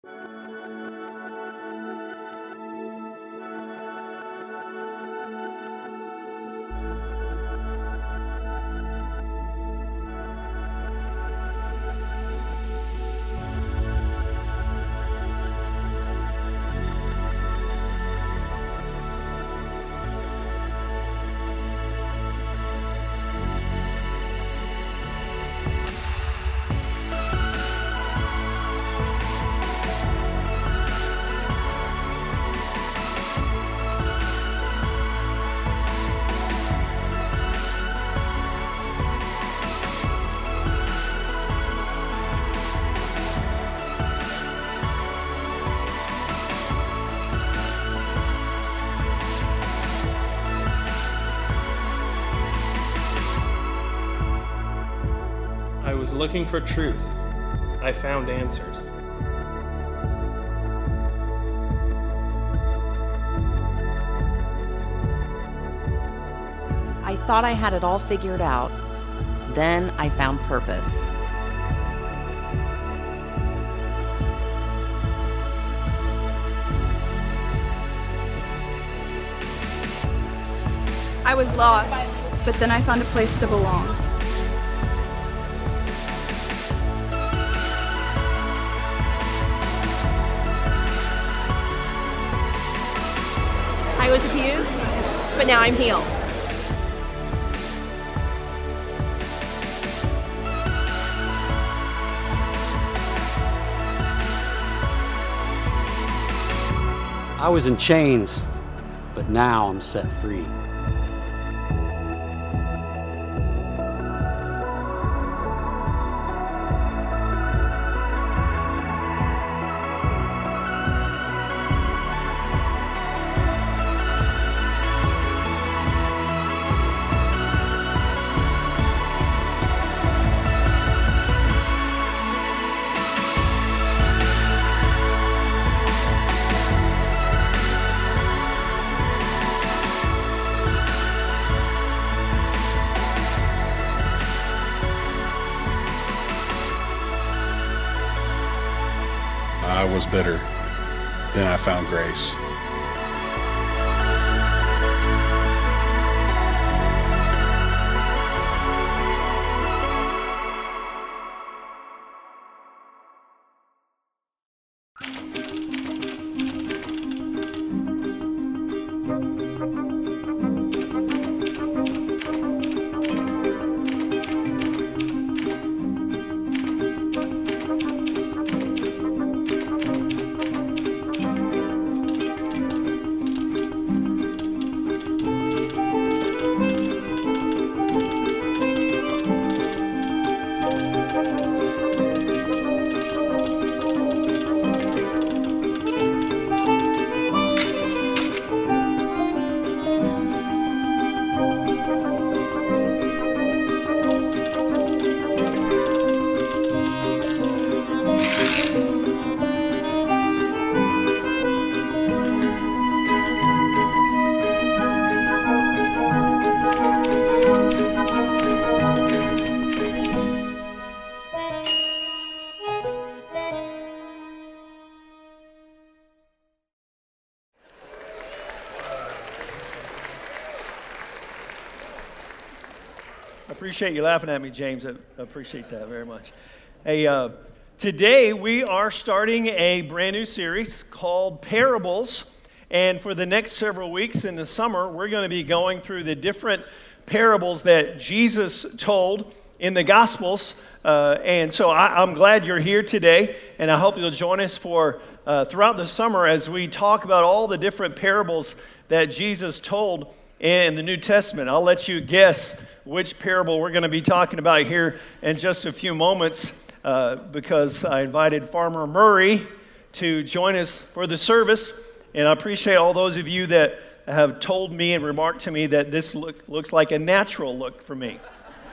I was looking for truth. I found answers. I thought I had it all figured out. Then I found purpose. I was lost, but then I found a place to belong. I was abused, but now I'm healed. I was in chains, but now I'm set free. I was bitter. Then I found grace. I appreciate you laughing at me, James. I appreciate that very much. Hey, today we are starting a brand new series called Parables. And for the next several weeks in the summer, we're going to be going through the different parables that Jesus told in the Gospels. And so I'm glad you're here today, and I hope you'll join us for throughout the summer as we talk about all the different parables that Jesus told in the New Testament. I'll let you guess which parable we're going to be talking about here in just a few moments because I invited Farmer Murray to join us for the service, and I appreciate all those of you that have told me and remarked to me that this looks like a natural look for me.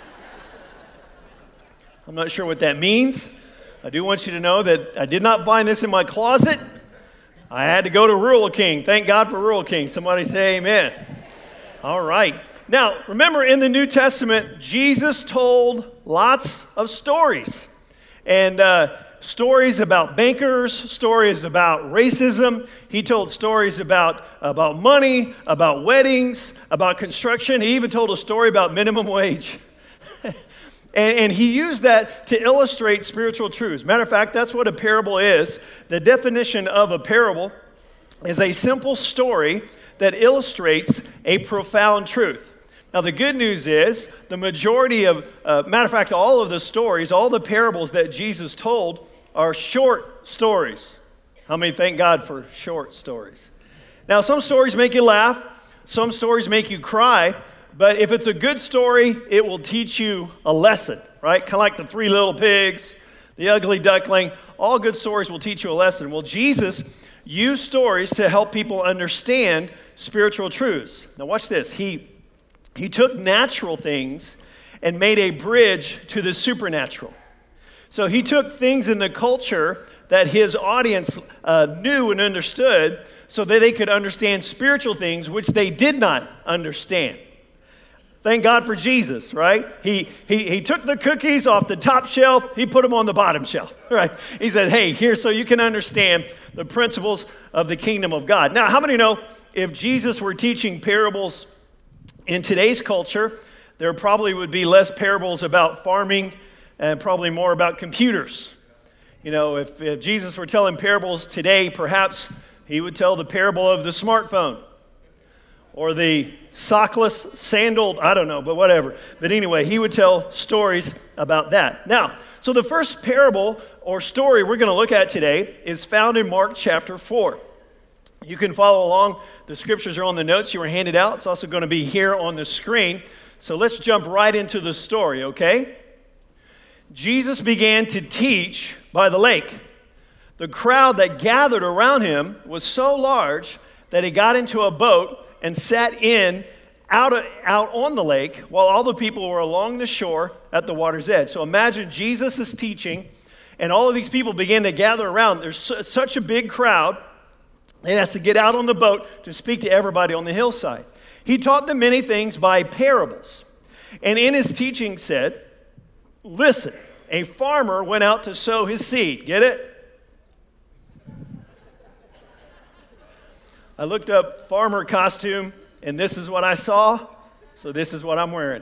I'm not sure what that means. I do want you to know that I did not find this in my closet. I had to go to Rural King. Thank God for Rural King. Somebody say amen. All right. Now, remember in the New Testament, Jesus told lots of stories. And stories about bankers, stories about racism. He told stories about money, about weddings, about construction. He even told a story about minimum wage. And he used that to illustrate spiritual truths. Matter of fact, that's what a parable is. The definition of a parable is a simple story that illustrates a profound truth. Now, the good news is the majority of, matter of fact, all of the stories, all the parables that Jesus told are short stories. How many thank God for short stories? Now, some stories make you laugh, some stories make you cry, but if it's a good story, it will teach you a lesson, right? Kind of like the 3 little pigs, the ugly duckling. All good stories will teach you a lesson. Well, Jesus used stories to help people understand spiritual truths. Now, watch this. He took natural things and made a bridge to the supernatural. So he took things in the culture that his audience knew and understood so that they could understand spiritual things which they did not understand. Thank God for Jesus, right? He took the cookies off the top shelf, he put them on the bottom shelf, right? He said, hey, here, so you can understand the principles of the kingdom of God. Now, how many know if Jesus were teaching parables in today's culture, there probably would be less parables about farming and probably more about computers. You know, if Jesus were telling parables today, perhaps he would tell the parable of the smartphone or the sockless, sandaled, I don't know, but whatever. But anyway, he would tell stories about that. Now, so the first parable or story we're going to look at today is found in Mark chapter 4. You can follow along. The scriptures are on the notes you were handed out. It's also going to be here on the screen. So let's jump right into the story, okay? Jesus began to teach by the lake. The crowd that gathered around him was so large that he got into a boat and sat out on the lake while all the people were along the shore at the water's edge. So imagine Jesus is teaching, and all of these people begin to gather around. There's such a big crowd, he has to get out on the boat to speak to everybody on the hillside. He taught them many things by parables. And in his teaching said, listen, a farmer went out to sow his seed. Get it? I looked up farmer costume, and this is what I saw, so this is what I'm wearing.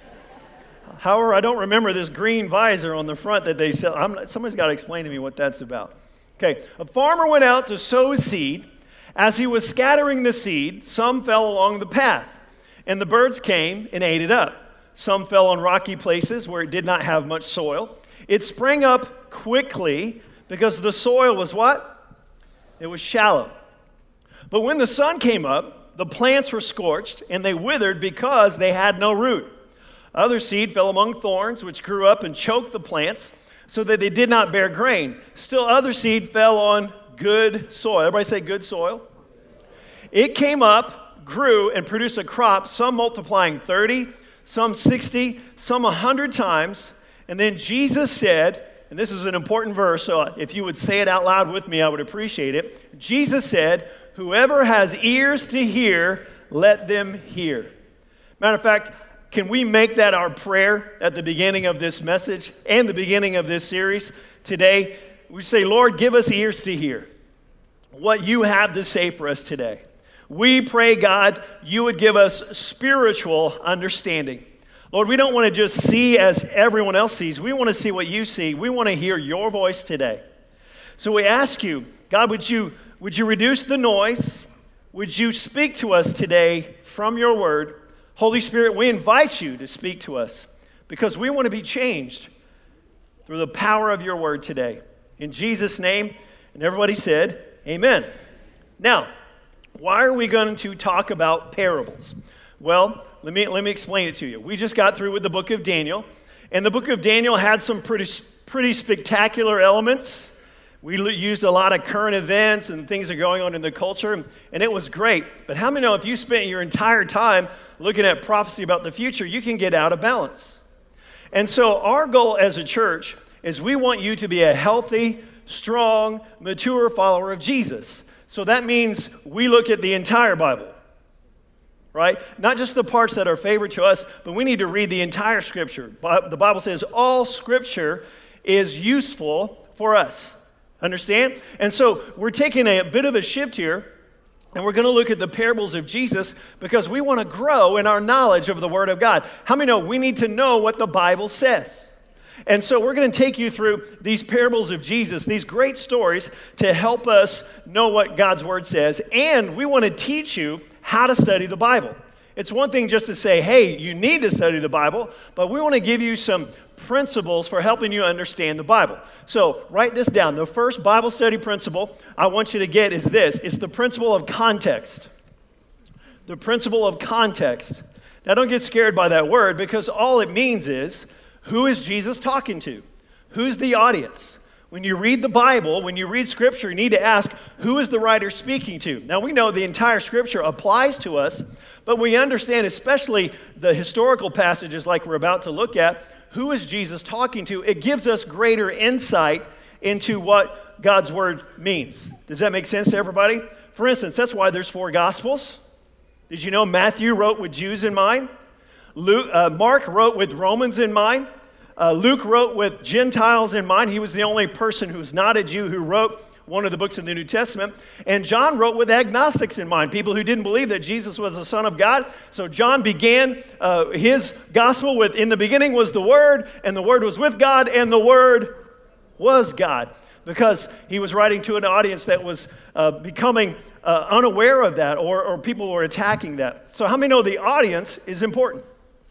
However, I don't remember this green visor on the front that they sell. Somebody's got to explain to me what that's about. Okay, a farmer went out to sow his seed. As he was scattering the seed, some fell along the path, and the birds came and ate it up. Some fell on rocky places where it did not have much soil. It sprang up quickly because the soil was what? It was shallow. But when the sun came up, the plants were scorched, and they withered because they had no root. Other seed fell among thorns, which grew up and choked the plants, so that they did not bear grain. Still other seed fell on good soil. Everybody say good soil. It came up, grew, and produced a crop, some multiplying 30, some 60, some 100 times. And then Jesus said, and this is an important verse, so if you would say it out loud with me, I would appreciate it. Jesus said, whoever has ears to hear, let them hear. Matter of fact, can we make that our prayer at the beginning of this message and the beginning of this series today? We say, Lord, give us ears to hear what you have to say for us today. We pray, God, you would give us spiritual understanding. Lord, we don't want to just see as everyone else sees. We want to see what you see. We want to hear your voice today. So we ask you, God, would you reduce the noise? Would you speak to us today from your word? Holy Spirit, we invite you to speak to us because we want to be changed through the power of your word today. In Jesus' name, and everybody said, amen. Now, why are we going to talk about parables? Well, let me explain it to you. We just got through with the book of Daniel, and the book of Daniel had some pretty spectacular elements. We used a lot of current events and things that are going on in the culture, and it was great. But how many know if you spent your entire time looking at prophecy about the future, you can get out of balance? And so our goal as a church is we want you to be a healthy, strong, mature follower of Jesus. So that means we look at the entire Bible, right? Not just the parts that are favorite to us, but we need to read the entire Scripture. The Bible says all Scripture is useful for us. Understand? And so we're taking a bit of a shift here, and we're going to look at the parables of Jesus because we want to grow in our knowledge of the Word of God. How many know we need to know what the Bible says? And so we're going to take you through these parables of Jesus, these great stories to help us know what God's Word says. And we want to teach you how to study the Bible. It's one thing just to say, hey, you need to study the Bible, but we want to give you some principles for helping you understand the Bible. So write this down. The first Bible study principle I want you to get is this. It's the principle of context. The principle of context. Now don't get scared by that word because all it means is, who is Jesus talking to? Who's the audience? When you read the Bible, when you read Scripture, you need to ask, who is the writer speaking to? Now, we know the entire Scripture applies to us, but we understand, especially the historical passages like we're about to look at, who is Jesus talking to? It gives us greater insight into what God's Word means. Does that make sense to everybody? For instance, that's why there's 4 Gospels. Did you know Matthew wrote with Jews in mind? Mark wrote with Romans in mind. Luke wrote with Gentiles in mind. He was the only person who's not a Jew who wrote one of the books of the New Testament. And John wrote with agnostics in mind, people who didn't believe that Jesus was the Son of God. So John began his gospel with, in the beginning was the Word, and the Word was with God, and the Word was God. Because he was writing to an audience that was becoming unaware of that, or people were attacking that. So how many know the audience is important?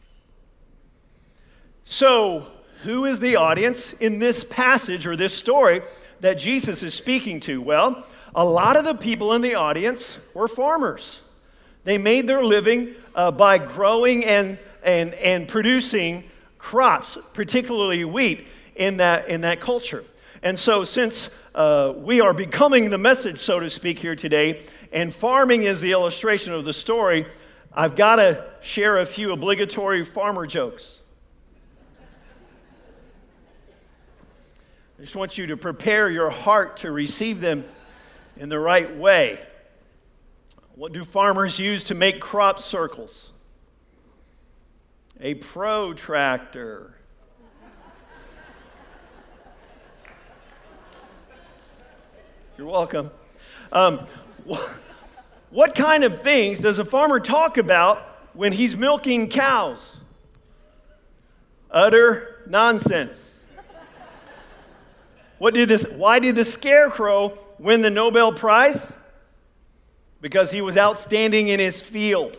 So, who is the audience in this passage or this story that Jesus is speaking to? Well, a lot of the people in the audience were farmers. They made their living by growing and producing crops, particularly wheat, in that culture. And so, since we are becoming the message, so to speak, here today, and farming is the illustration of the story, I've got to share a few obligatory farmer jokes. I just want you to prepare your heart to receive them in the right way. What do farmers use to make crop circles? A protractor. You're welcome. What kind of things does a farmer talk about when he's milking cows? Utter nonsense. Why did the Scarecrow win the Nobel Prize? Because he was outstanding in his field.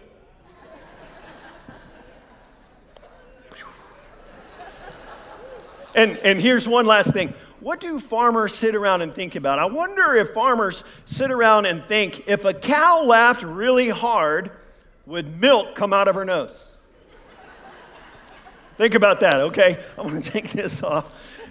And here's one last thing. What do farmers sit around and think about? I wonder if farmers sit around and think, if a cow laughed really hard, would milk come out of her nose? Think about that, okay? I'm going to take this off.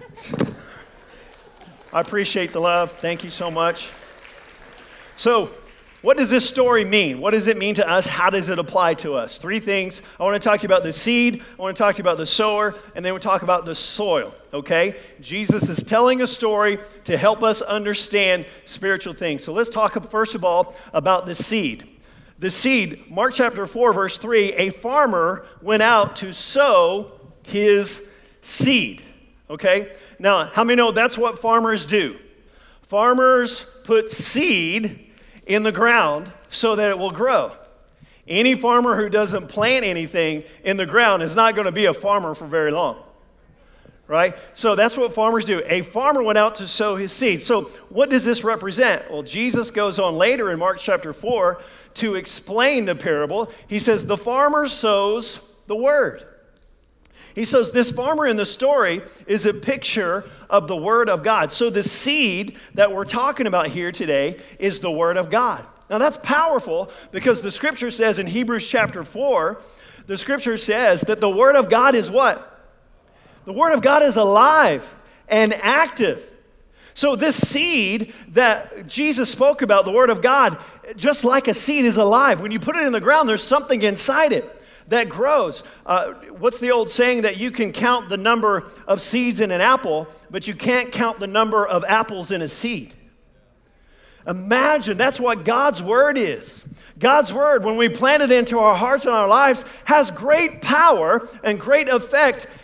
I appreciate the love. Thank you so much. So, what does this story mean? What does it mean to us? How does it apply to us? 3 things. I want to talk to you about the seed. I want to talk to you about the sower. And then we'll talk about the soil, okay? Jesus is telling a story to help us understand spiritual things. So let's talk first of all about the seed. The seed, Mark chapter 4, verse 3, a farmer went out to sow his seed, okay? Now, how many know that's what farmers do? Farmers put seed in the ground so that it will grow. Any farmer who doesn't plant anything in the ground is not going to be a farmer for very long, right? So that's what farmers do. A farmer went out to sow his seed. So what does this represent? Well, Jesus goes on later in Mark chapter 4 to explain the parable. He says, the farmer sows the word. He says this farmer in the story is a picture of the Word of God. So the seed that we're talking about here today is the Word of God. Now that's powerful because the Scripture says in Hebrews chapter 4, the Scripture says that the Word of God is what? The Word of God is alive and active. So this seed that Jesus spoke about, the Word of God, just like a seed is alive. When you put it in the ground, there's something inside it that grows. What's the old saying that you can count the number of seeds in an apple, but you can't count the number of apples in a seed? Imagine, that's what God's Word is. God's Word, when we plant it into our hearts and our lives, has great power and great effect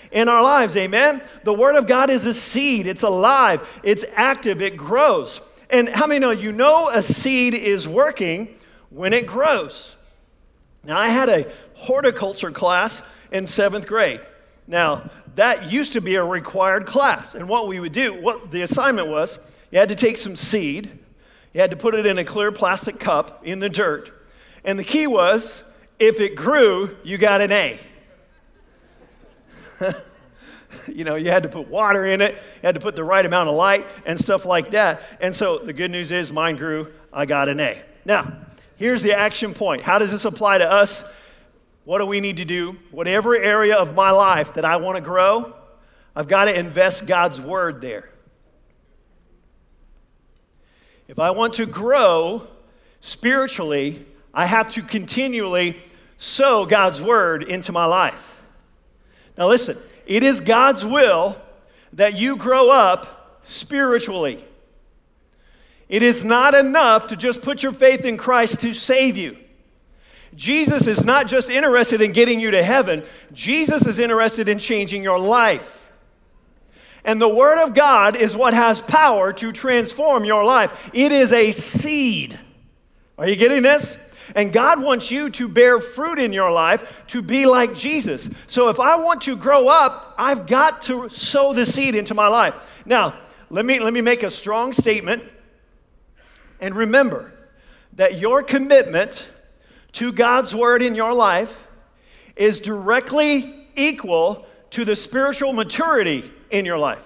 in our lives, amen? The Word of God is a seed. It's alive. It's active. It grows. And how many know you know a seed is working when it grows? Now, I had a horticulture class in 7th grade. Now, that used to be a required class. And what we would do, what the assignment was, you had to take some seed, you had to put it in a clear plastic cup in the dirt. And the key was, if it grew, you got an A. You know, you had to put water in it, you had to put the right amount of light and stuff like that. And so the good news is mine grew, I got an A. Now, here's the action point. How does this apply to us? What do we need to do? Whatever area of my life that I want to grow, I've got to invest God's Word there. If I want to grow spiritually, I have to continually sow God's Word into my life. Now listen, it is God's will that you grow up spiritually. It is not enough to just put your faith in Christ to save you. Jesus is not just interested in getting you to heaven. Jesus is interested in changing your life. And the Word of God is what has power to transform your life. It is a seed. Are you getting this? And God wants you to bear fruit in your life to be like Jesus. So if I want to grow up, I've got to sow the seed into my life. Now, let me make a strong statement. And remember that your commitment to God's Word in your life is directly equal to the spiritual maturity in your life.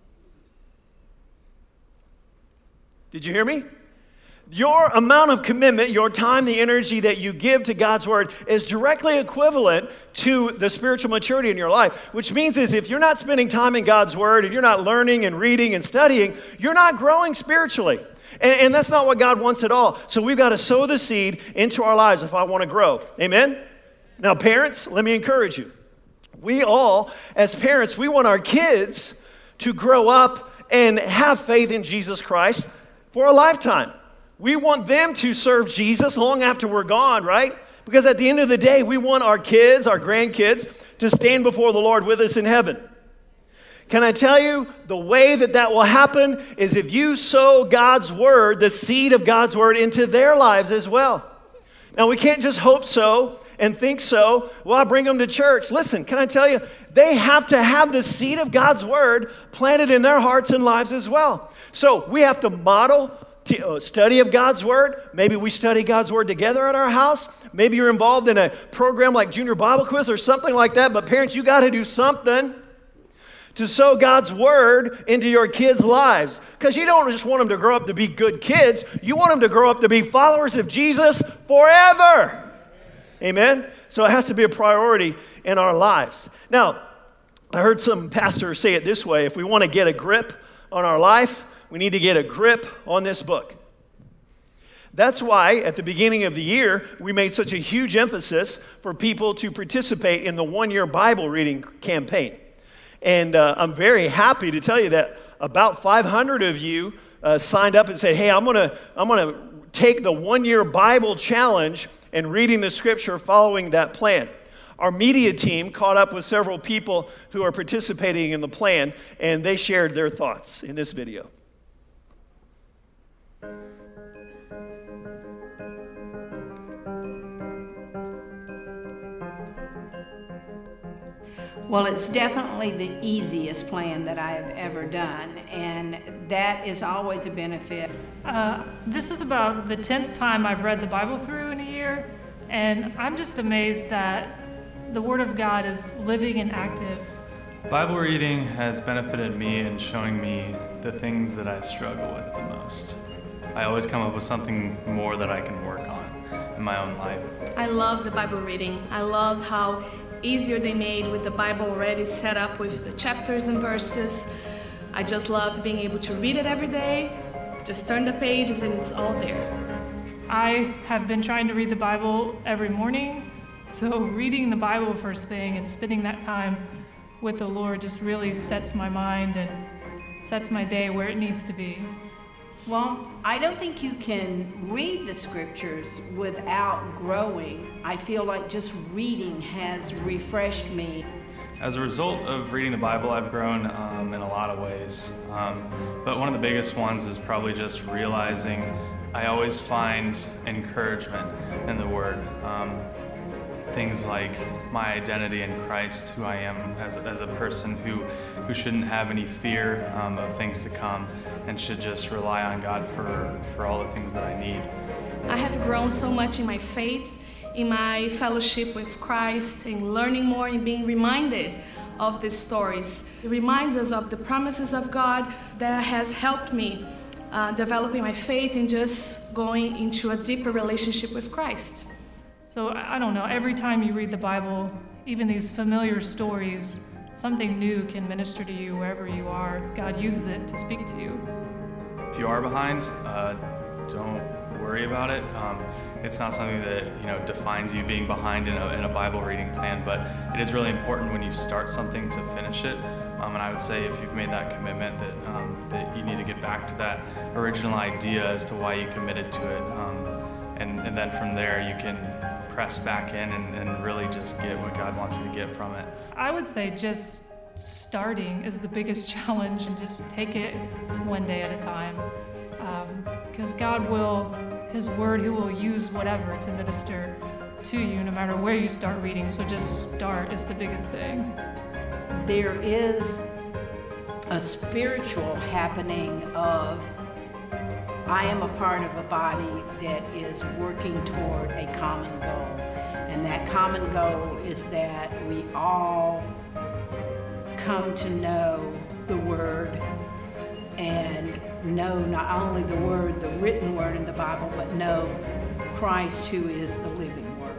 Did you hear me? Your amount of commitment, your time, the energy that you give to God's Word is directly equivalent to the spiritual maturity in your life, which means is if you're not spending time in God's Word and you're not learning and reading and studying, you're not growing spiritually. And that's not what God wants at all. So we've got to sow the seed into our lives if I want to grow. Amen? Now, parents, let me encourage you. We all, as parents, we want our kids to grow up and have faith in Jesus Christ for a lifetime. We want them to serve Jesus long after we're gone, right? Because at the end of the day, we want our kids, our grandkids, to stand before the Lord with us in heaven. Can I tell you, the way that will happen is if you sow God's Word, the seed of God's Word, into their lives as well. Now, we can't just hope so and think so. Well, I bring them to church. Listen, can I tell you, they have to have the seed of God's Word planted in their hearts and lives as well. So we have to model study of God's Word. Maybe we study God's Word together at our house. Maybe you're involved in a program like Junior Bible Quiz or something like that. But parents, you got to do something to sow God's Word into your kids' lives. Because you don't just want them to grow up to be good kids. You want them to grow up to be followers of Jesus forever. Amen? So it has to be a priority in our lives. Now, I heard some pastors say it this way. If we want to get a grip on our life, we need to get a grip on this book. That's why at the beginning of the year, we made such a huge emphasis for people to participate in the one-year Bible reading campaign. And I'm very happy to tell you that about 500 of you signed up and said, hey, I'm gonna take the one-year Bible challenge and reading the Scripture following that plan. Our media team caught up with several people who are participating in the plan, and they shared their thoughts in this video. Well, it's definitely the easiest plan that I have ever done, and that is always a benefit. This is about the 10th time I've read the Bible through in a year, and I'm just amazed that the Word of God is living and active. Bible reading has benefited me in showing me the things that I struggle with the most. I always come up with something more that I can work on in my own life. I love the Bible reading. I love how easier they made with the Bible already set up with the chapters and verses. I just loved being able to read it every day, just turn the pages and it's all there. I have been trying to read the Bible every morning, so reading the Bible first thing and spending that time with the Lord just really sets my mind and sets my day where it needs to be. Well, I don't think you can read the Scriptures without growing. I feel like just reading has refreshed me. As a result of reading the Bible, I've grown in a lot of ways. But one of the biggest ones is probably just realizing I always find encouragement in the Word. Things like my identity in Christ, who I am as a person who shouldn't have any fear of things to come and should just rely on God for all the things that I need. I have grown so much in my faith, in my fellowship with Christ, in learning more and being reminded of these stories. It reminds us of the promises of God that has helped me developing my faith and just going into a deeper relationship with Christ. So I don't know, every time you read the Bible, even these familiar stories, something new can minister to you wherever you are. God uses it to speak to you. If you are behind, don't worry about it. It's not something that defines you being behind in a Bible reading plan, but it is really important when you start something to finish it. And I would say if you've made that commitment that you need to get back to that original idea as to why you committed to it. And then from there you can press back in and really just get what God wants you to get from it. I would say just starting is the biggest challenge, and just take it one day at a time. Because God will, His Word, He will use whatever to minister to you no matter where you start reading. So just start is the biggest thing. There is a spiritual happening of I am a part of a body that is working toward a common goal. And that common goal is that we all come to know the Word and know not only the Word, the written Word in the Bible, but know Christ, who is the living Word.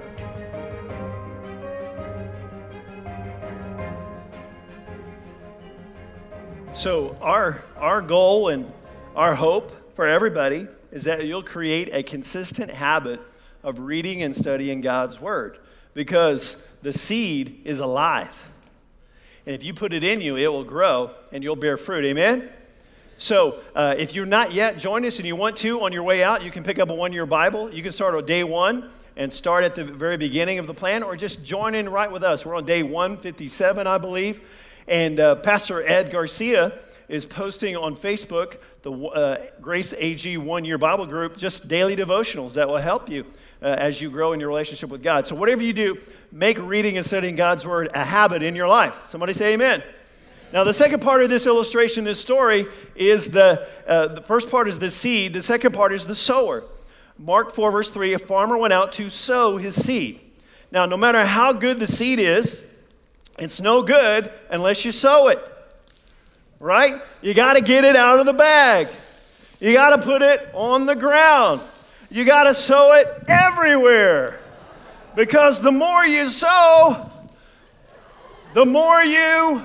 So our goal and our hope for everybody is that you'll create a consistent habit of reading and studying God's Word, because the seed is alive. And if you put it in you, it will grow and you'll bear fruit. Amen? So if you're not yet, join us, and you want to, on your way out, you can pick up a one-year Bible. You can start on day 1 and start at the very beginning of the plan, or just join in right with us. We're on day 157, I believe. And Pastor Ed Garcia is posting on Facebook the Grace AG one-year Bible group, just daily devotionals that will help you as you grow in your relationship with God. So whatever you do, make reading and studying God's Word a habit in your life. Somebody say amen. Now, the second part of this illustration, this story, is the first part is the seed. The second part is the sower. Mark 4, verse 3, a farmer went out to sow his seed. Now, no matter how good the seed is, it's no good unless you sow it. Right? You got to get it out of the bag. You got to put it on the ground. You got to sow it everywhere. Because the more you sow, the more you...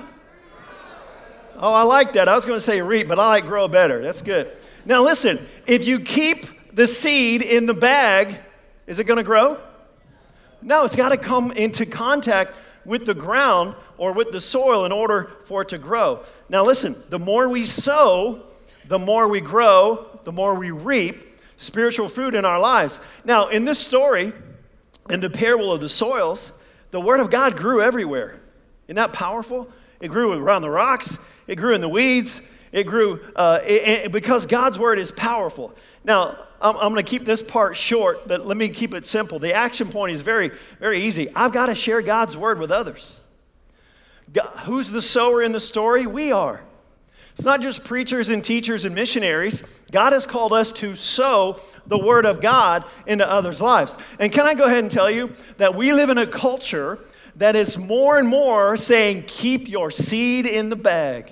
Oh, I like that. I was going to say reap, but I like grow better. That's good. Now listen, if you keep the seed in the bag, is it going to grow? No, it's got to come into contact with the ground or with the soil in order for it to grow. Now listen, the more we sow, the more we grow, the more we reap spiritual fruit in our lives. Now, in this story, in the parable of the soils, the Word of God grew everywhere. Isn't that powerful? It grew around the rocks. It grew in the weeds. It grew because God's Word is powerful. Now, I'm going to keep this part short, but let me keep it simple. The action point is very, very easy. I've got to share God's Word with others. Who's the sower in the story? We are. It's not just preachers and teachers and missionaries. God has called us to sow the Word of God into others' lives. And can I go ahead and tell you that we live in a culture that is more and more saying, keep your seed in the bag.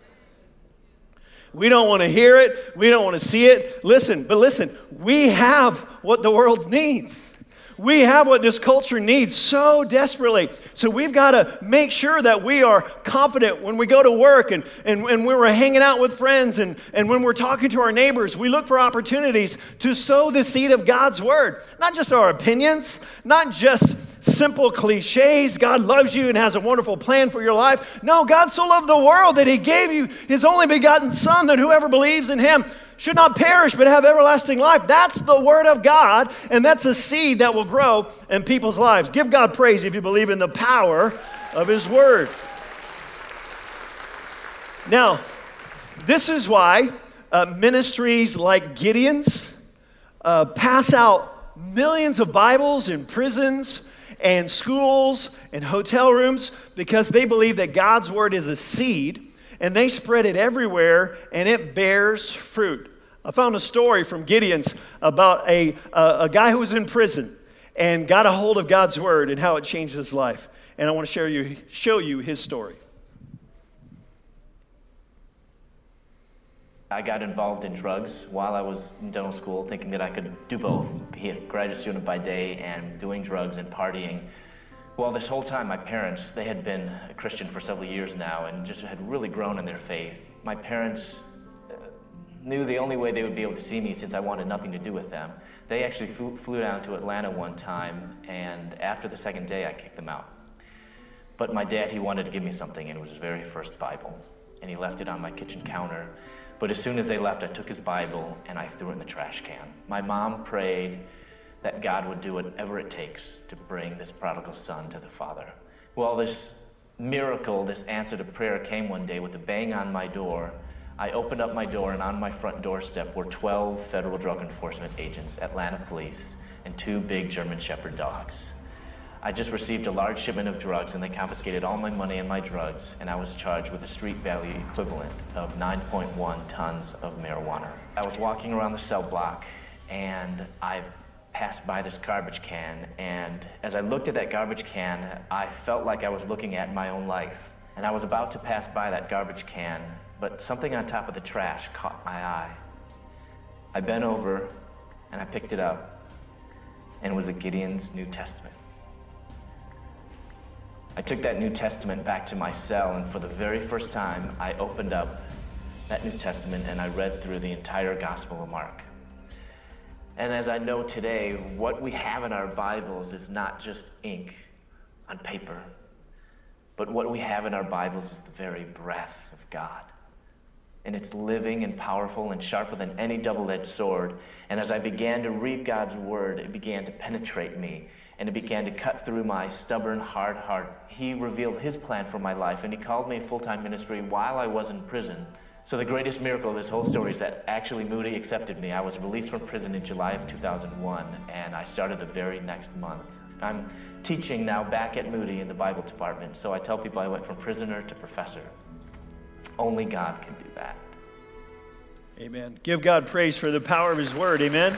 We don't want to hear it. We don't want to see it. Listen, we have what the world needs. We have what this culture needs so desperately. So we've got to make sure that we are confident when we go to work and when we're hanging out with friends and when we're talking to our neighbors. We look for opportunities to sow the seed of God's Word. Not just our opinions, not just simple cliches. God loves you and has a wonderful plan for your life. No, God so loved the world that He gave you His only begotten Son, that whoever believes in Him should not perish but have everlasting life. That's the Word of God, and that's a seed that will grow in people's lives. Give God praise if you believe in the power of His Word. Now, this is why ministries like Gideon's pass out millions of Bibles in prisons and schools and hotel rooms, because they believe that God's word is a seed, and they spread it everywhere, and it bears fruit. I found a story from Gideon's about a guy who was in prison and got a hold of God's word and how it changed his life. And I want to show you his story. I got involved in drugs while I was in dental school, thinking that I could do both, be a graduate student by day and doing drugs and partying. Well, this whole time, my parents, they had been a Christian for several years now and just had really grown in their faith. My parents knew the only way they would be able to see me, since I wanted nothing to do with them. They actually flew down to Atlanta one time, and after the second day, I kicked them out. But my dad, he wanted to give me something, and it was his very first Bible, and he left it on my kitchen counter. But as soon as they left, I took his Bible and I threw it in the trash can. My mom prayed that God would do whatever it takes to bring this prodigal son to the Father. Well, this miracle, this answer to prayer came one day with a bang on my door. I opened up my door, and on my front doorstep were 12 federal drug enforcement agents, Atlanta police, and 2 big German Shepherd dogs. I just received a large shipment of drugs, and they confiscated all my money and my drugs, and I was charged with a street value equivalent of 9.1 tons of marijuana. I was walking around the cell block, and I passed by this garbage can, and as I looked at that garbage can, I felt like I was looking at my own life. And I was about to pass by that garbage can, but something on top of the trash caught my eye. I bent over, and I picked it up, and it was a Gideon's New Testament. I took that New Testament back to my cell, and for the very first time, I opened up that New Testament and I read through the entire Gospel of Mark. And as I know today, what we have in our Bibles is not just ink on paper, but what we have in our Bibles is the very breath of God. And it's living and powerful and sharper than any double-edged sword. And as I began to read God's word, it began to penetrate me. And it began to cut through my stubborn, hard heart. He revealed his plan for my life, and he called me in full-time ministry while I was in prison. So the greatest miracle of this whole story is that actually Moody accepted me. I was released from prison in July of 2001, and I started the very next month. I'm teaching now back at Moody in the Bible department, so I tell people I went from prisoner to professor. Only God can do that. Amen. Give God praise for the power of his word. Amen.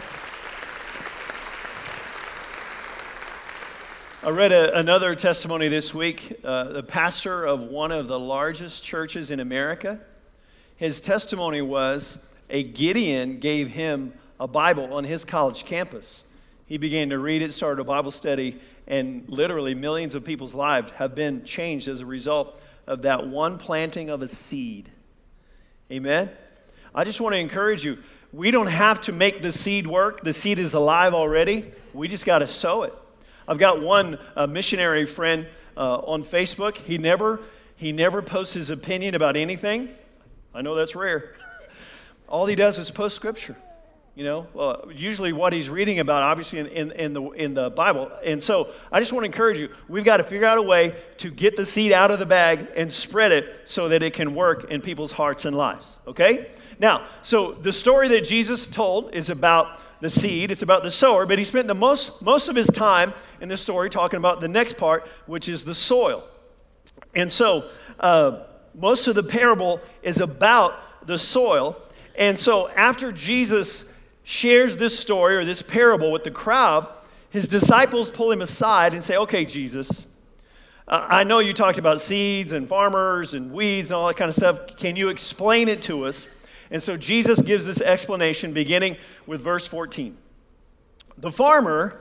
I read another testimony this week. The pastor of one of the largest churches in America, his testimony was a Gideon gave him a Bible on his college campus. He began to read it, started a Bible study, and literally millions of people's lives have been changed as a result of that one planting of a seed. Amen? I just want to encourage you, we don't have to make the seed work. The seed is alive already. We just got to sow it. I've got one missionary friend on Facebook. He never posts his opinion about anything. I know that's rare. All he does is post scripture. You know, usually what he's reading about, obviously in the Bible. And so I just want to encourage you. We've got to figure out a way to get the seed out of the bag and spread it so that it can work in people's hearts and lives. Okay? Now, so the story that Jesus told is about the seed. It's about the sower, but he spent the most of his time in this story talking about the next part, which is the soil. And so most of the parable is about the soil. And so after Jesus shares this story or this parable with the crowd, his disciples pull him aside and say, okay, Jesus, I know you talked about seeds and farmers and weeds and all that kind of stuff. Can you explain it to us? And so Jesus gives this explanation beginning with verse 14. The farmer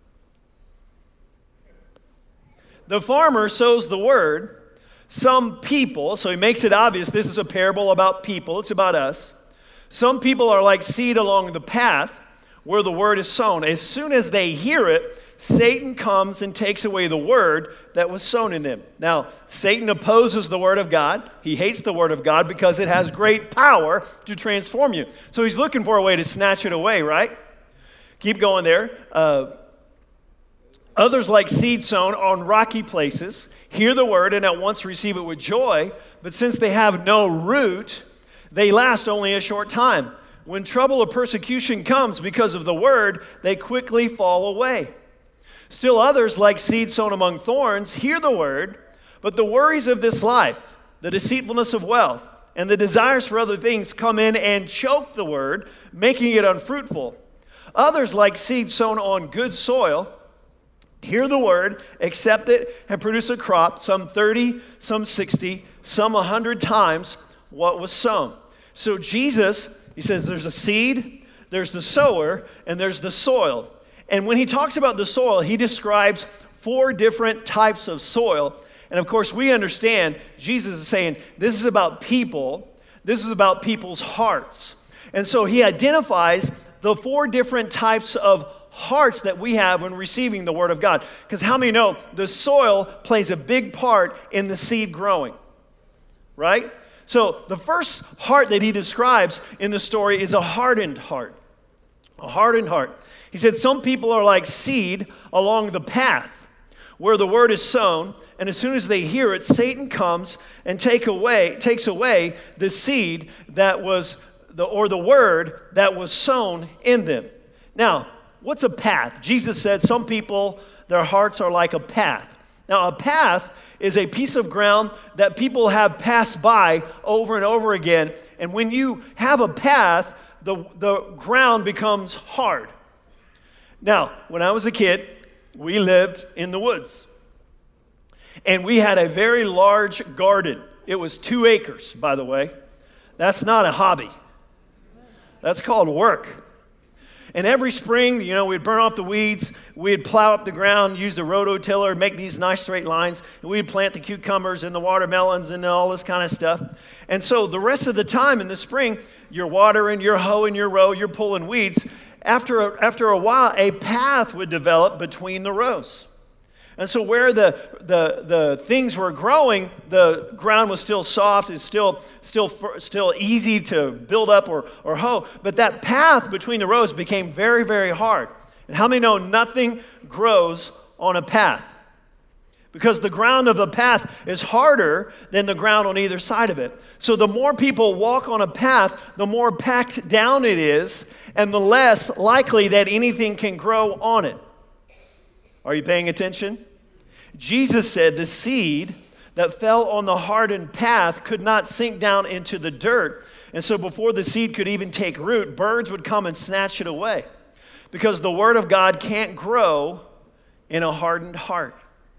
sows the word. Some people, so he makes it obvious this is a parable about people. It's about us. Some people are like seed along the path where the word is sown. As soon as they hear it, Satan comes and takes away the word that was sown in them. Now, Satan opposes the word of God. He hates the word of God because it has great power to transform you. So he's looking for a way to snatch it away, right? Keep going there. Others like seed sown on rocky places. hear the word and at once receive it with joy, but since they have no root, they last only a short time. When trouble or persecution comes because of the word, they quickly fall away. Still others, like seed sown among thorns, hear the word, but the worries of this life, the deceitfulness of wealth, and the desires for other things come in and choke the word, making it unfruitful. Others, like seed sown on good soil, hear the word, accept it, and produce a crop, some 30, some 60, some 100 times what was sown. So Jesus, he says there's a seed, there's the sower, and there's the soil. And when he talks about the soil, he describes 4 different types of soil. And of course, we understand Jesus is saying this is about people, this is about people's hearts. And so he identifies the 4 different types of hearts that we have when receiving the Word of God. Because how many know the soil plays a big part in the seed growing, right? So the first heart that he describes in the story is a hardened heart. A hardened heart. He said some people are like seed along the path where the word is sown, and as soon as they hear it, Satan comes and takes away the seed that was the word that was sown in them. Now, what's a path? Jesus said some people, their hearts are like a path. Now, a path is a piece of ground that people have passed by over and over again, and when you have a path, the ground becomes hard. Now, when I was a kid, we lived in the woods. And we had a very large garden. It was 2 acres, by the way. That's not a hobby. That's called work. And every spring, we'd burn off the weeds, we'd plow up the ground, use the rototiller, make these nice straight lines, and we'd plant the cucumbers and the watermelons and all this kind of stuff. And so the rest of the time in the spring, you're watering, you're hoeing your row, you're pulling weeds. After a while, a path would develop between the rows. And so where the things were growing, the ground was still soft, it's still easy to build up or hoe. But that path between the rows became very, very hard. And how many know nothing grows on a path? Because the ground of a path is harder than the ground on either side of it. So the more people walk on a path, the more packed down it is, and the less likely that anything can grow on it. Are you paying attention? Jesus said the seed that fell on the hardened path could not sink down into the dirt. And so before the seed could even take root, birds would come and snatch it away. Because the Word of God can't grow in a hardened heart.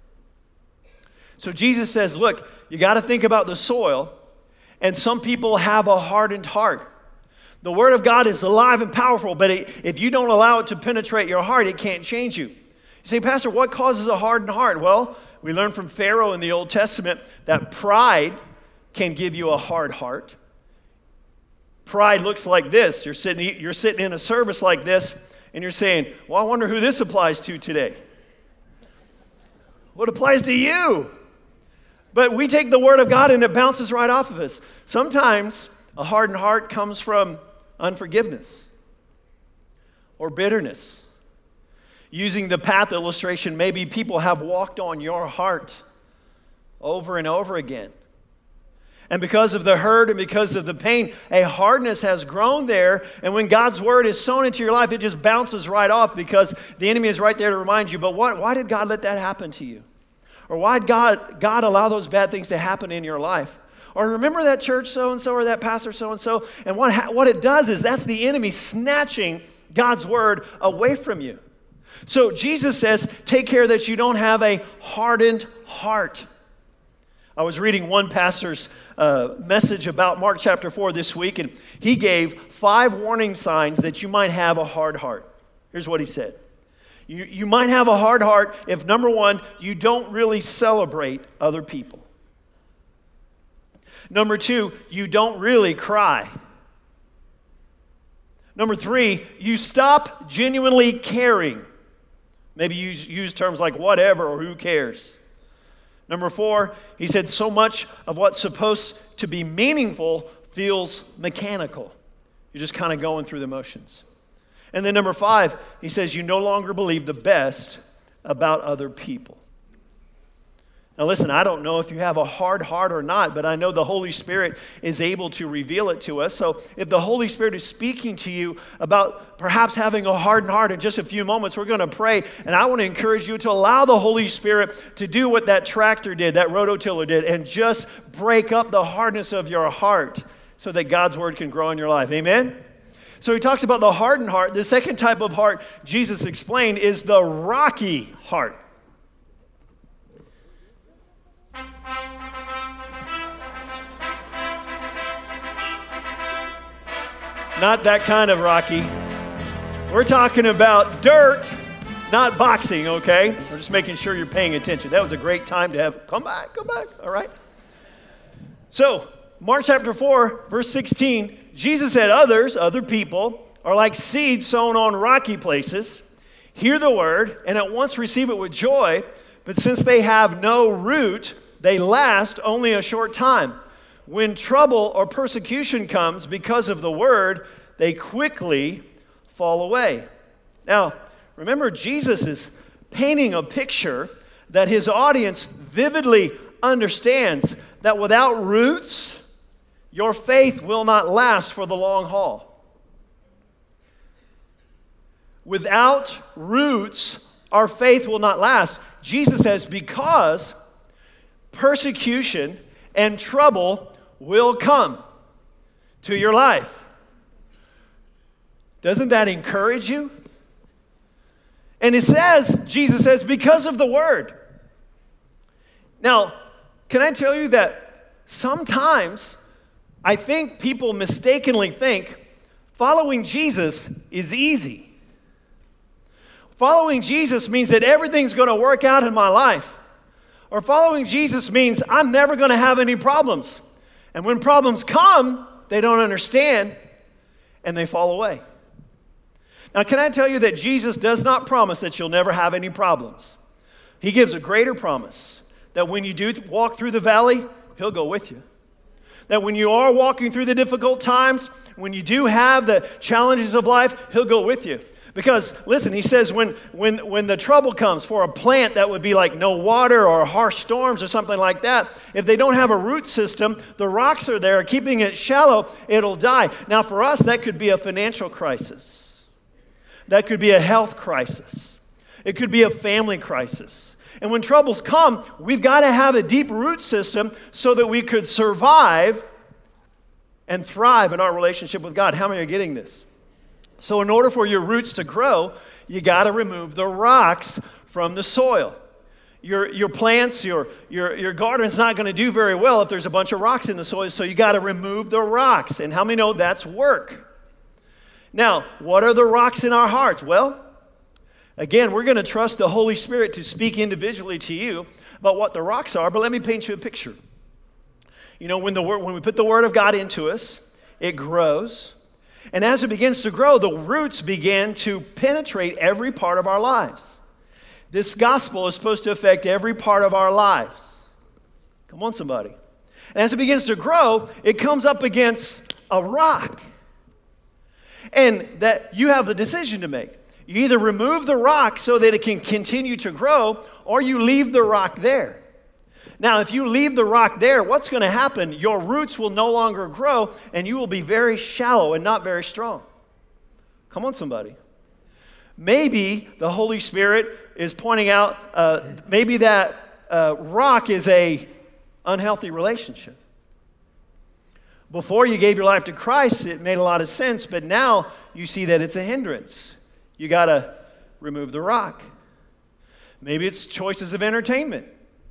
So Jesus says, look, you got to think about the soil, and some people have a hardened heart. The Word of God is alive and powerful, but if you don't allow it to penetrate your heart, it can't change you. You say, Pastor, what causes a hardened heart? Well, we learn from Pharaoh in the Old Testament that pride can give you a hard heart. Pride looks like this. You're sitting in a service like this, and you're saying, well, I wonder who this applies to today. What applies to you? But we take the Word of God and it bounces right off of us. Sometimes a hardened heart comes from unforgiveness or bitterness. Using the path illustration, maybe people have walked on your heart over and over again. And because of the hurt and because of the pain, a hardness has grown there. And when God's Word is sown into your life, it just bounces right off because the enemy is right there to remind you, but why did God let that happen to you? Or why did God allow those bad things to happen in your life? Or remember that church so-and-so or that pastor so-and-so? And what it does is that's the enemy snatching God's Word away from you. So Jesus says, take care that you don't have a hardened heart. I was reading one pastor's message about Mark chapter 4 this week, and he gave 5 warning signs that you might have a hard heart. Here's what he said. You might have a hard heart if, number 1, you don't really celebrate other people. Number 2, you don't really cry. Number 3, you stop genuinely caring. Maybe you use terms like whatever or who cares. Number 4, he said so much of what's supposed to be meaningful feels mechanical. You're just kind of going through the motions. And then number 5, he says you no longer believe the best about other people. Now listen, I don't know if you have a hard heart or not, but I know the Holy Spirit is able to reveal it to us. So if the Holy Spirit is speaking to you about perhaps having a hardened heart, in just a few moments we're going to pray, and I want to encourage you to allow the Holy Spirit to do what that tractor did, that rototiller did, and just break up the hardness of your heart so that God's word can grow in your life. Amen? So he talks about the hardened heart. The second type of heart Jesus explained is the rocky heart. Not that kind of rocky. We're talking about dirt, not boxing, okay? We're just making sure you're paying attention. That was a great time to have, come back, all right? So, Mark chapter 4, verse 16, Jesus said, other people, are like seed sown on rocky places, hear the word, and at once receive it with joy, but since they have no root, they last only a short time. When trouble or persecution comes because of the word, they quickly fall away. Now, remember, Jesus is painting a picture that his audience vividly understands that without roots, your faith will not last for the long haul. Without roots, our faith will not last. Jesus says, because persecution and trouble will come to your life. Doesn't that encourage you? And it says, Jesus says, because of the word. Now, can I tell you that sometimes I think people mistakenly think following Jesus is easy. Following Jesus means that everything's going to work out in my life. Or following Jesus means I'm never going to have any problems. And when problems come, they don't understand, and they fall away. Now, can I tell you that Jesus does not promise that you'll never have any problems? He gives a greater promise, that when you do walk through the valley, he'll go with you. That when you are walking through the difficult times, when you do have the challenges of life, he'll go with you. Because, listen, he says when the trouble comes for a plant that would be like no water or harsh storms or something like that, if they don't have a root system, the rocks are there keeping it shallow, it'll die. Now, for us, that could be a financial crisis. That could be a health crisis. It could be a family crisis. And when troubles come, we've got to have a deep root system so that we could survive and thrive in our relationship with God. How many are getting this? So in order for your roots to grow, you got to remove the rocks from the soil. Your plants, your garden's not going to do very well if there's a bunch of rocks in the soil, so you got to remove the rocks. And how many know that's work? Now, what are the rocks in our hearts? Well, again, we're going to trust the Holy Spirit to speak individually to you about what the rocks are, but let me paint you a picture. You know, when we put the Word of God into us, it grows. And as it begins to grow, the roots begin to penetrate every part of our lives. This gospel is supposed to affect every part of our lives. Come on, somebody. And as it begins to grow, it comes up against a rock. And that you have the decision to make. You either remove the rock so that it can continue to grow, or you leave the rock there. Now, if you leave the rock there, what's going to happen? Your roots will no longer grow, and you will be very shallow and not very strong. Come on, somebody. Maybe the Holy Spirit is pointing out, maybe that rock is a unhealthy relationship. Before you gave your life to Christ, it made a lot of sense, but now you see that it's a hindrance. You got to remove the rock. Maybe it's choices of entertainment.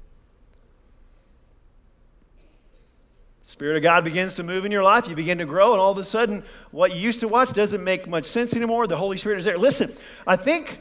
Spirit of God begins to move in your life. You begin to grow, and all of a sudden, what you used to watch doesn't make much sense anymore. The Holy Spirit is there. Listen, I think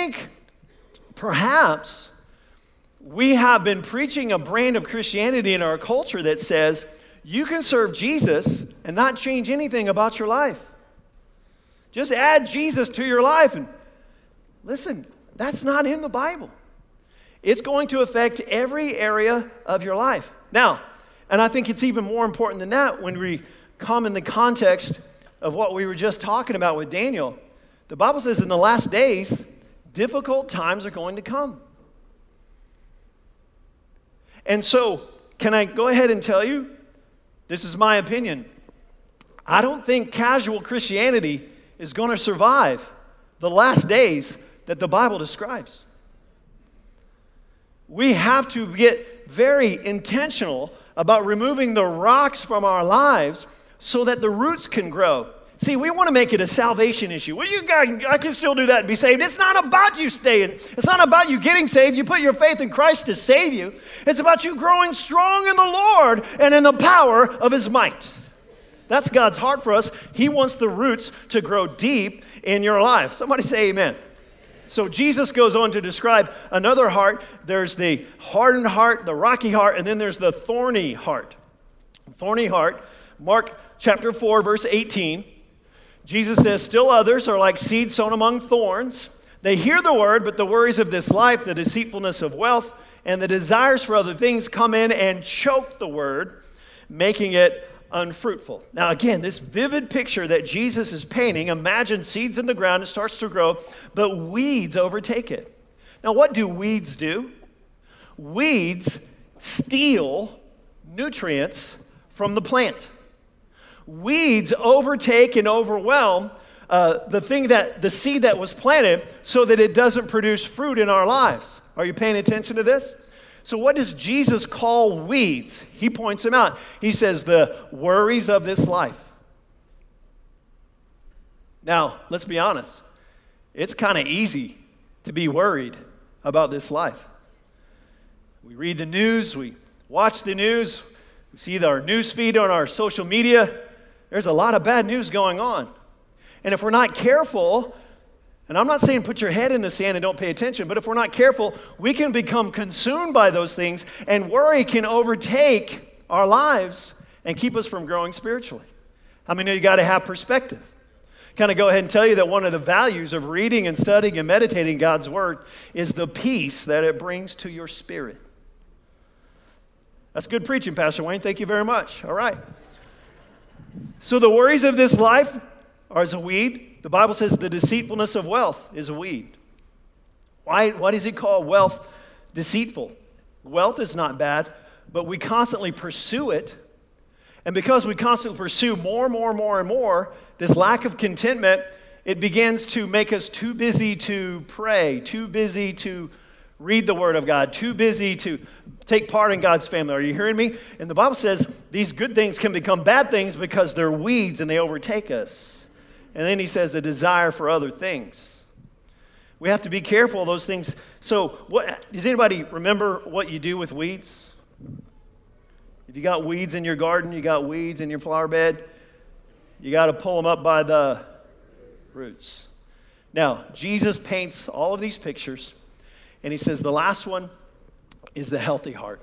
perhaps we have been preaching a brand of Christianity in our culture that says you can serve Jesus and not change anything about your life. Just add Jesus to your life. And listen, that's not in the Bible. It's going to affect every area of your life. Now, and I think it's even more important than that when we come in the context of what we were just talking about with Daniel. The Bible says in the last days, difficult times are going to come. And so, can I go ahead and tell you, this is my opinion, I don't think casual Christianity is going to survive the last days that the Bible describes. We have to get very intentional about removing the rocks from our lives so that the roots can grow. See, we want to make it a salvation issue. Well, I can still do that and be saved. It's not about you staying. It's not about you getting saved. You put your faith in Christ to save you. It's about you growing strong in the Lord and in the power of His might. That's God's heart for us. He wants the roots to grow deep in your life. Somebody say amen. So Jesus goes on to describe another heart. There's the hardened heart, the rocky heart, and then there's the thorny heart. Thorny heart, Mark chapter 4, verse 18. Jesus says, still others are like seed sown among thorns. They hear the word, but the worries of this life, the deceitfulness of wealth, and the desires for other things come in and choke the word, making it unfruitful. Now again, this vivid picture that Jesus is painting, imagine seeds in the ground, it starts to grow, but weeds overtake it. Now what do weeds do? Weeds steal nutrients from the plant. Weeds overtake and overwhelm the seed that was planted so that it doesn't produce fruit in our lives. Are you paying attention to this? So what does Jesus call weeds? He points them out. He says the worries of this life. Now, let's be honest. It's kind of easy to be worried about this life. We read the news, we watch the news, we see our news feed on our social media. There's a lot of bad news going on. And if we're not careful, and I'm not saying put your head in the sand and don't pay attention, but if we're not careful, we can become consumed by those things, and worry can overtake our lives and keep us from growing spiritually. How many know you got to have perspective? Kind of go ahead and tell you that one of the values of reading and studying and meditating God's Word is the peace that it brings to your spirit. That's good preaching, Pastor Wayne. Thank you very much. All right. So the worries of this life are as a weed. The Bible says the deceitfulness of wealth is a weed. Why does He call wealth deceitful? Wealth is not bad, but we constantly pursue it. And because we constantly pursue more, this lack of contentment, it begins to make us too busy to pray, too busy to read the Word of God, too busy to take part in God's family. Are you hearing me? And the Bible says these good things can become bad things because they're weeds and they overtake us. And then He says a desire for other things. We have to be careful of those things. So does anybody remember what you do with weeds? If you got weeds in your garden, you got weeds in your flower bed, you got to pull them up by the roots. Now, Jesus paints all of these pictures, and He says the last one is the healthy heart.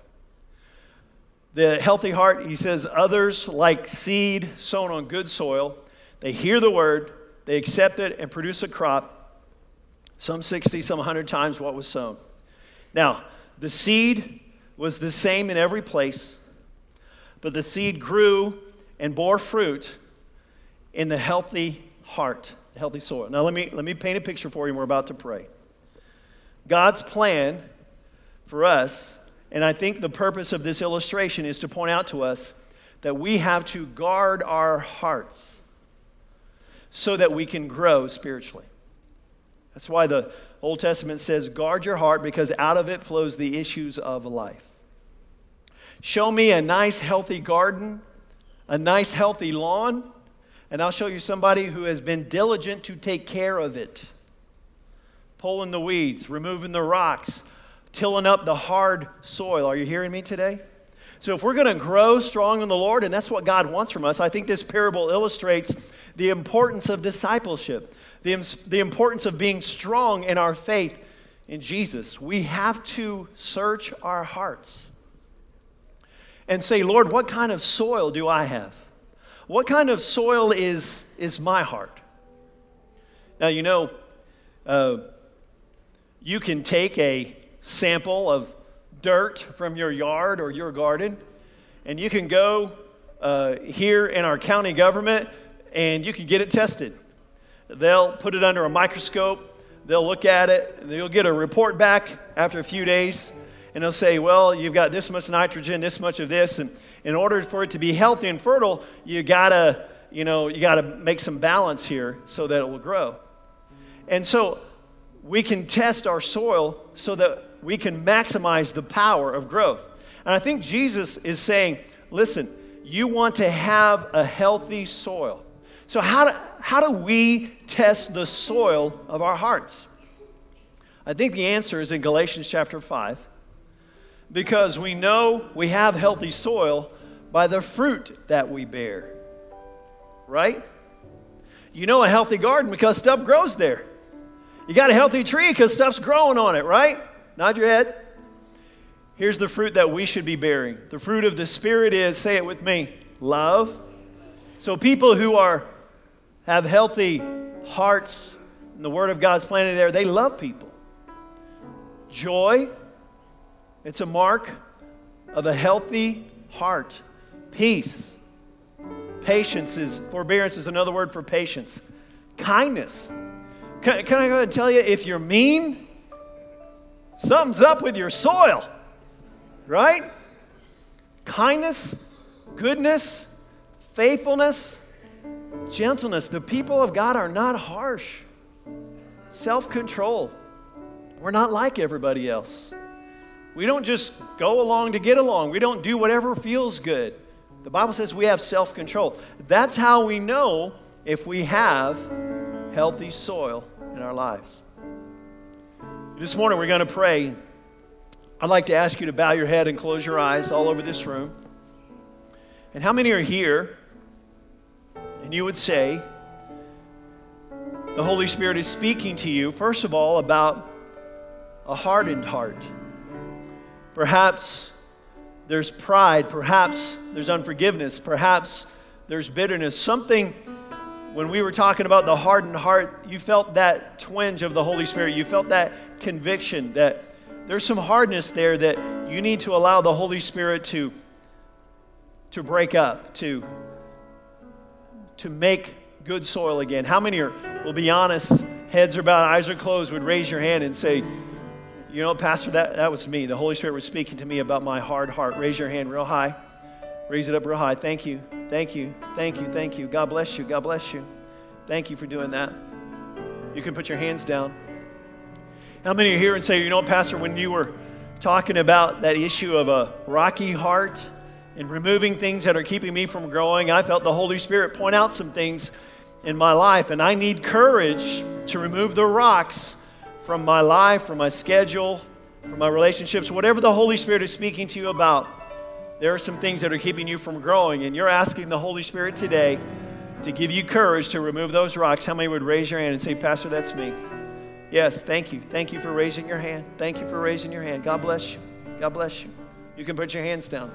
The healthy heart, He says, others like seed sown on good soil. They hear the word, they accept it, and produce a crop, some 60, some 100 times what was sown. Now, the seed was the same in every place, but the seed grew and bore fruit in the healthy heart, the healthy soil. Now, let me paint a picture for you, and we're about to pray. God's plan for us, and I think the purpose of this illustration is to point out to us that we have to guard our hearts so that we can grow spiritually. That's why the Old Testament says, guard your heart, because out of it flows the issues of life. Show me a nice, healthy garden, a nice, healthy lawn, and I'll show you somebody who has been diligent to take care of it. Pulling the weeds, removing the rocks, tilling up the hard soil. Are you hearing me today? So if we're going to grow strong in the Lord, and that's what God wants from us, I think this parable illustrates the importance of discipleship, the importance of being strong in our faith in Jesus. We have to search our hearts and say, Lord, what kind of soil do I have? What kind of soil is my heart? Now, you know, you can take a sample of dirt from your yard or your garden, and you can go here in our county government, and you can get it tested. They'll put it under a microscope, they'll look at it, and you'll get a report back after a few days, and they'll say, well, you've got this much nitrogen, this much of this, and in order for it to be healthy and fertile, you gotta make some balance here so that it will grow. And so we can test our soil so that we can maximize the power of growth. And I think Jesus is saying, listen, you want to have a healthy soil. So how do we test the soil of our hearts? I think the answer is in Galatians chapter 5, because we know we have healthy soil by the fruit that we bear, right? You know a healthy garden because stuff grows there. You got a healthy tree because stuff's growing on it, right? Nod your head. Here's the fruit that we should be bearing. The fruit of the Spirit is, say it with me, love. So people who have healthy hearts, and the Word of God's planted there, they love people. Joy, it's a mark of a healthy heart. Peace. Forbearance is another word for patience. Kindness. Can I go ahead and tell you, if you're mean, something's up with your soil, right? Kindness, goodness, faithfulness, gentleness. The people of God are not harsh. Self-control. We're not like everybody else. We don't just go along to get along. We don't do whatever feels good. The Bible says we have self-control. That's how we know if we have healthy soil in our lives. This morning we're going to pray. I'd like to ask you to bow your head and close your eyes all over this room. And how many are here and you would say the Holy Spirit is speaking to you, first of all, about a hardened heart? Perhaps there's pride, perhaps there's unforgiveness, perhaps there's bitterness. Something, when we were talking about the hardened heart, you felt that twinge of the Holy Spirit. You felt that conviction that there's some hardness there that you need to allow the Holy Spirit to break up, to make good soil again. How many will be honest, heads are bowed, eyes are closed, would raise your hand and say, you know, Pastor, that was me. The Holy Spirit was speaking to me about my hard heart. Raise your hand real high. Raise it up real high. Thank you. Thank you. Thank you. Thank you. God bless you. God bless you. Thank you for doing that. You can put your hands down. How many are here and say, you know, Pastor, when you were talking about that issue of a rocky heart and removing things that are keeping me from growing, I felt the Holy Spirit point out some things in my life, and I need courage to remove the rocks from my life, from my schedule, from my relationships, whatever the Holy Spirit is speaking to you about. There are some things that are keeping you from growing, and you're asking the Holy Spirit today to give you courage to remove those rocks. How many would raise your hand and say, Pastor, that's me? Yes, thank you. Thank you for raising your hand. Thank you for raising your hand. God bless you. God bless you. You can put your hands down.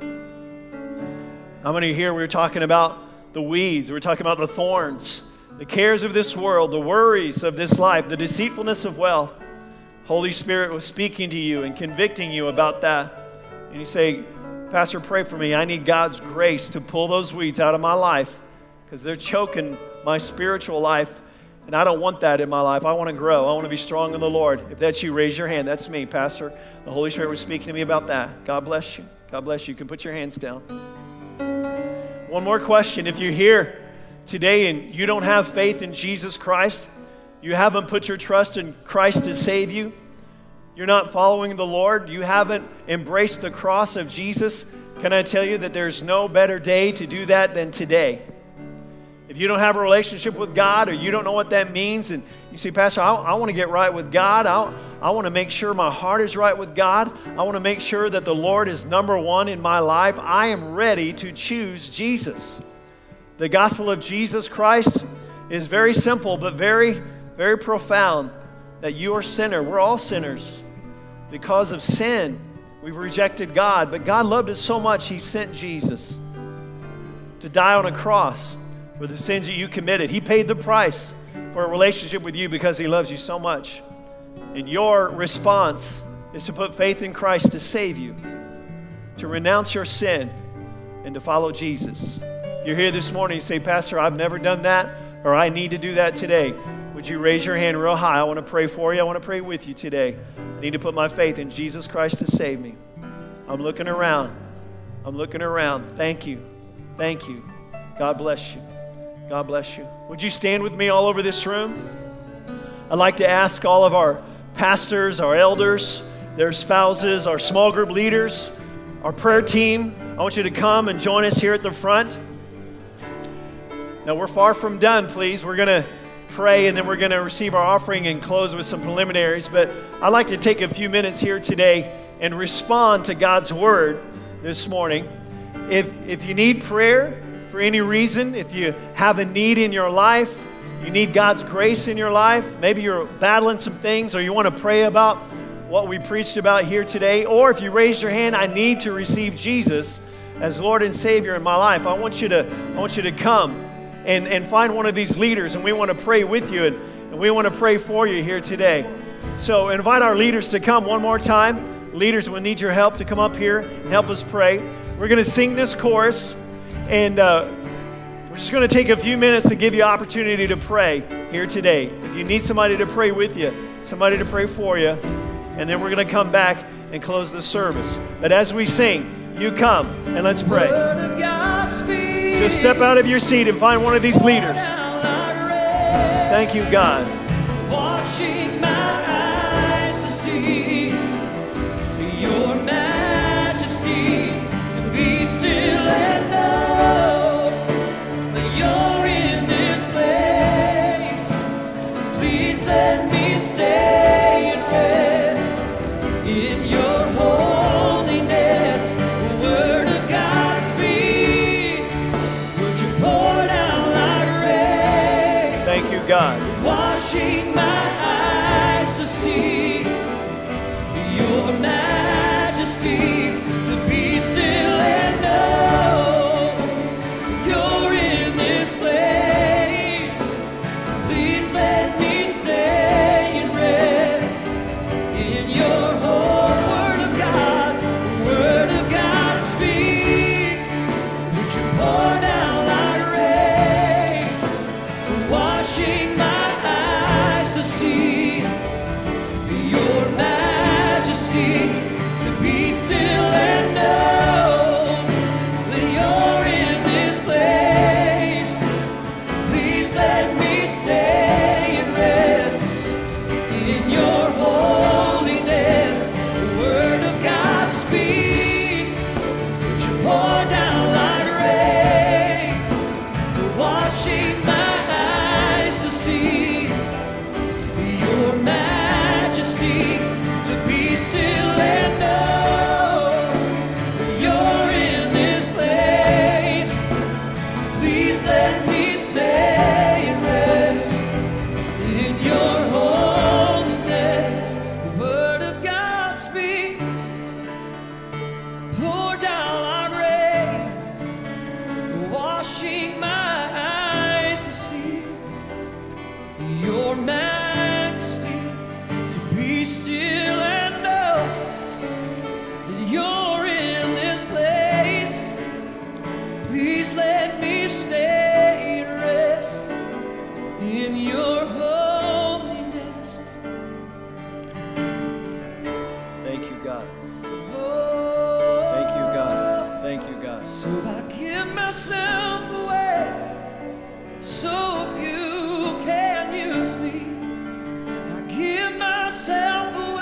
How many here, we were talking about the weeds, we were talking about the thorns, the cares of this world, the worries of this life, the deceitfulness of wealth. Holy Spirit was speaking to you and convicting you about that. And you say, Pastor, pray for me. I need God's grace to pull those weeds out of my life because they're choking my spiritual life, and I don't want that in my life. I want to grow. I want to be strong in the Lord. If that's you, raise your hand. That's me, Pastor. The Holy Spirit was speaking to me about that. God bless you. God bless you. You can put your hands down. One more question. If you're here today and you don't have faith in Jesus Christ, you haven't put your trust in Christ to save you, you're not following the Lord, you haven't embraced the cross of Jesus, can I tell you that there's no better day to do that than today? If you don't have a relationship with God or you don't know what that means, and you say, Pastor, I want to get right with God. I want to make sure my heart is right with God. I want to make sure that the Lord is number one in my life. I am ready to choose Jesus. The gospel of Jesus Christ is very simple, but very, very profound, that you are a sinner. We're all sinners. Because of sin, we've rejected God. But God loved us so much, He sent Jesus to die on a cross for the sins that you committed. He paid the price for a relationship with you because He loves you so much. And your response is to put faith in Christ to save you, to renounce your sin, and to follow Jesus. If you're here this morning and say, Pastor, I've never done that, or I need to do that today, would you raise your hand real high? I want to pray for you. I want to pray with you today. I need to put my faith in Jesus Christ to save me. I'm looking around. I'm looking around. Thank you. Thank you. God bless you. God bless you. Would you stand with me all over this room? I'd like to ask all of our pastors, our elders, their spouses, our small group leaders, our prayer team. I want you to come and join us here at the front. Now, we're far from done, please. We're going to pray, and then we're going to receive our offering and close with some preliminaries. But I'd like to take a few minutes here today and respond to God's word this morning. If you need prayer for any reason, if you have a need in your life, you need God's grace in your life, maybe you're battling some things, or you want to pray about what we preached about here today, or if you raise your hand, I need to receive Jesus as Lord and Savior in my life, I want you to come and find one of these leaders, and we want to pray with you, and we want to pray for you here today. So invite our leaders to come one more time. Leaders will need your help to come up here and help us pray. We're going to sing this chorus, and we're just going to take a few minutes to give you opportunity to pray here today. If you need somebody to pray with you, somebody to pray for you, and then we're going to come back and close the service. But as we sing, you come and let's pray. Just step out of your seat and find one of these leaders. Thank you, God. Washing my eyes to see your majesty, to be still and know that you're in this place. Please let me stay and rest in your holiness. The word of God speak. Would you pour down like rain? Thank you, God. Washing my eyes to see your majesty, to be still and know you're in this place. Please let me stay and rest in your whole word of God. The word of God speak. Would you pour down like rain? Washing my eyes to see your majesty, to be still and know that you're in this place. Please let me stay and rest in your holiness. The word of God speak. Would you pour down like rain? Washing my eyes to see your majesty, to be still and know you're in this place. Please let me stay and rest in your holiness. The word of God speak. Pour down like rain, washing my eyes to see your majesty, to be still and know that you're in this place. Please let me stay and rest in your holiness. Thank you, God. Thank you, God. Thank you, God. So I give myself away so you can use me. I give myself away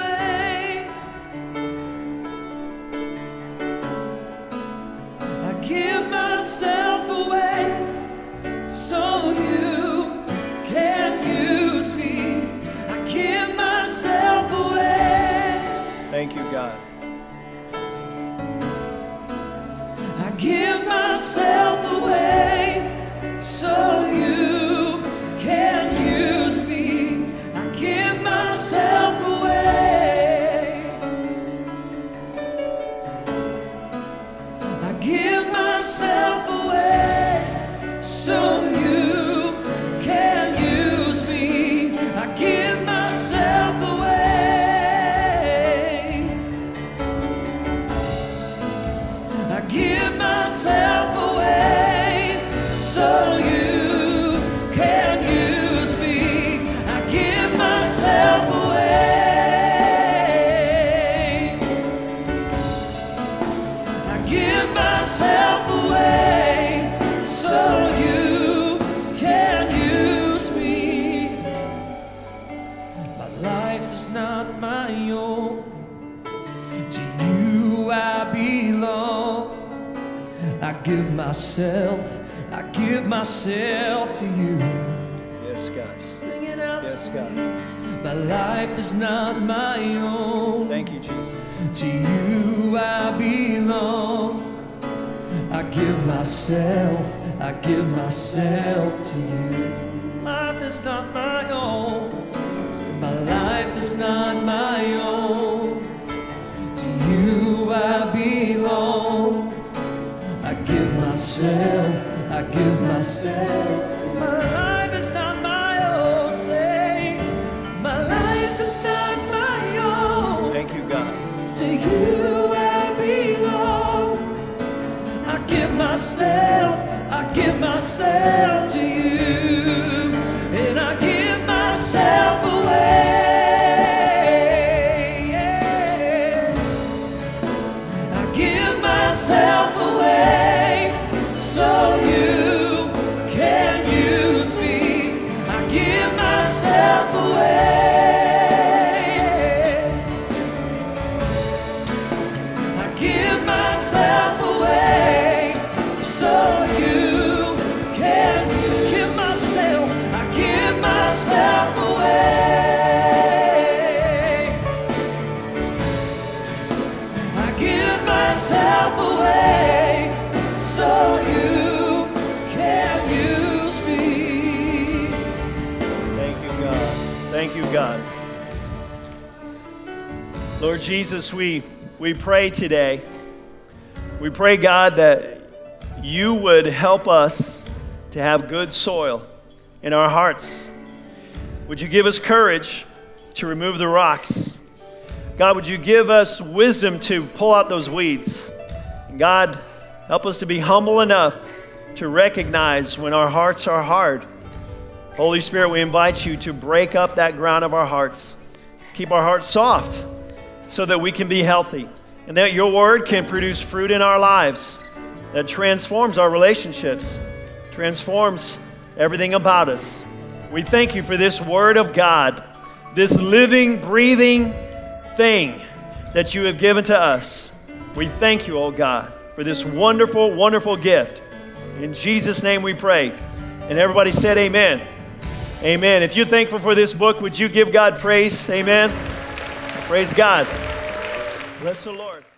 not my own. To you I belong. I give myself to you. Yes, God. Sing it out. Yes, God. My life is not my own. Thank you, Jesus. To you I belong. I give myself to you. Life is not my own. My life is not my own. To you I belong. I give myself. My life is not my own. Say, my life is not my own. Thank you, God. To you I belong. I give myself to you, and I give myself away. Yeah. I give myself away so you can use me. I give myself away. I give myself away so you can give myself. I give myself away. I give myself away so you can use me. Thank you, God. Thank you, God. Lord Jesus, we pray today. We pray, God, that you would help us to have good soil in our hearts. Would you give us courage to remove the rocks? God, would you give us wisdom to pull out those weeds? And God, help us to be humble enough to recognize when our hearts are hard. Holy Spirit, we invite you to break up that ground of our hearts. Keep our hearts soft so that we can be healthy and that your word can produce fruit in our lives that transforms our relationships, transforms everything about us. We thank you for this word of God, this living, breathing thing that you have given to us. We thank you, oh God, for this wonderful, wonderful gift. In Jesus' name we pray. And everybody said amen. Amen. If you're thankful for this book, would you give God praise? Amen. Praise God. Bless the Lord.